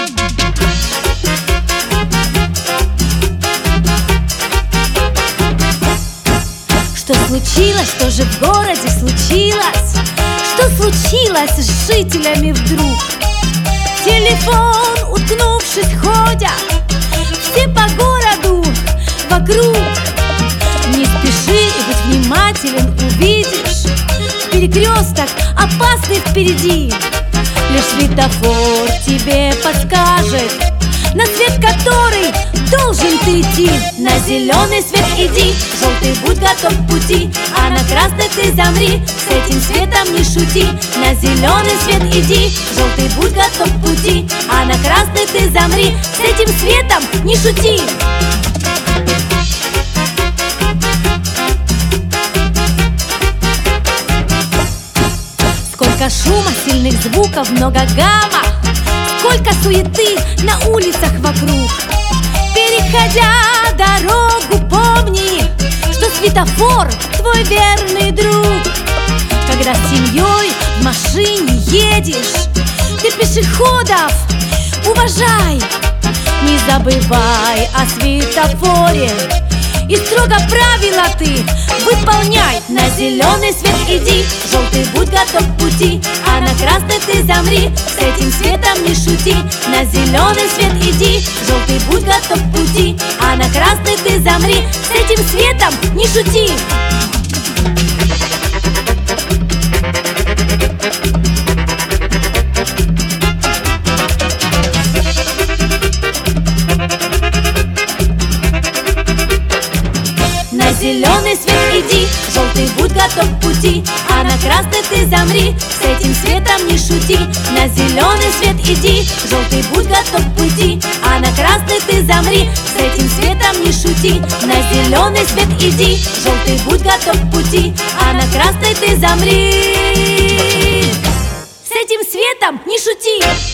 Что случилось, что же в городе случилось? Что случилось с жителями вдруг? В телефон уткнувшись ходят все по городу вокруг. Не спеши и будь внимателен, увидишь перекресток опасный впереди. Лишь светофор тебе подскажет, на свет который должен ты идти. На зеленый свет иди, желтый будь готов к пути, а на красный ты замри, с этим светом не шути. На зеленый свет иди, желтый будь готов к пути, а на красный ты замри, с этим светом не шути. Сколько шума, сильных звуков, много гамма, сколько суеты на улицах вокруг. Переходя дорогу, помни, что светофор твой верный друг. Когда с семьей в машине едешь, ты пешеходов уважай. Не забывай о светофоре и строго правила ты выполняй. На зеленый свет иди, желтый будь готов к пути, а на красный ты замри, с этим светом не шути. На зеленый свет иди, желтый будь готов к пути, а на красный ты замри, с этим светом не шути. На зеленый свет иди, желтый будь готов к пути, а на красный ты замри, с этим светом не шути. На зеленый свет иди, желтый будь готов к пути, а на красный ты замри, с этим светом не шути. На зеленый свет иди, желтый будь готов к пути, а на красный ты замри, с этим светом не шути.